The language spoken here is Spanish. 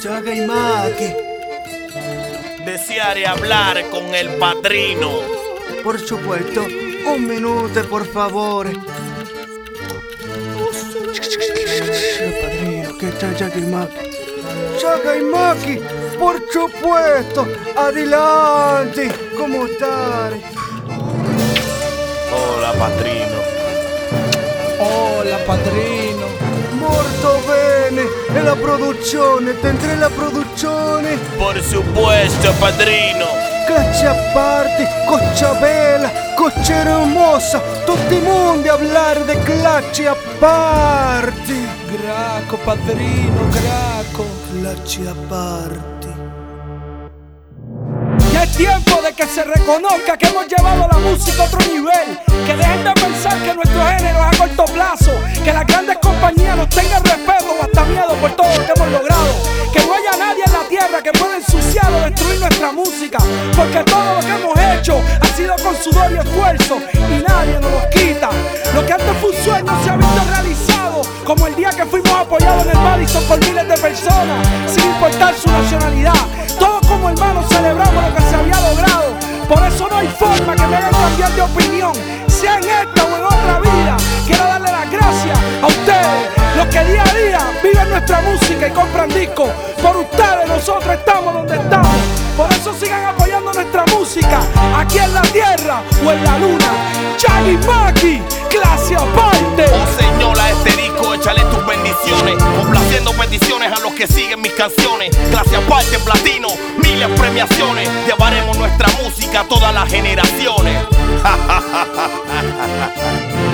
Chaga y Maki. Deseare hablar con el padrino. Por supuesto, un minuto, por favor. Padrino, ¿qué tal Chaga y Maki? Chaga y Maki, por supuesto. Adelante, ¿cómo estás? Hola, padrino. Hola, padrino. Molto bene, e la produzione, tendré la produzione. Por supuesto, padrino. Caccia a parte, coccia bella, coccia hermosa, tutti i mondi a hablar de clacci a parti. Graco, padrino, graco. Clacci a parti. Ya es tiempo de que se reconozca que hemos llevado la música a otro nivel. Que dejen de pensar que nuestro género es a corto plazo. Que las grandes compañías nos tengan respeto o hasta miedo por todo lo que hemos logrado. Que no haya nadie en la tierra que pueda ensuciar o destruir nuestra música. Porque todo lo que hemos hecho ha sido con sudor y esfuerzo y nadie nos lo quita. Lo que antes fue un sueño se ha visto realizado. Como el día que fuimos apoyados en el Madison por miles de personas, sin importar su nacionalidad. Todos como hermanos celebramos lo que se había logrado. Por eso no hay forma que me hagan cambiar de opinión, sea en esta o en otra vida. Quiero darle las gracias a ustedes, los que día a día viven nuestra música y compran discos. Por ustedes nosotros estamos donde estamos. Por eso sigan apoyando nuestra música, aquí en la tierra o en la luna. Chaga y Maki, clase aparte. Oh Señor, a este disco échale tus bendiciones, complaciendo peticiones a los que siguen mis canciones. Clase aparte, platino, miles premiaciones. Llevaremos nuestra música a todas las generaciones.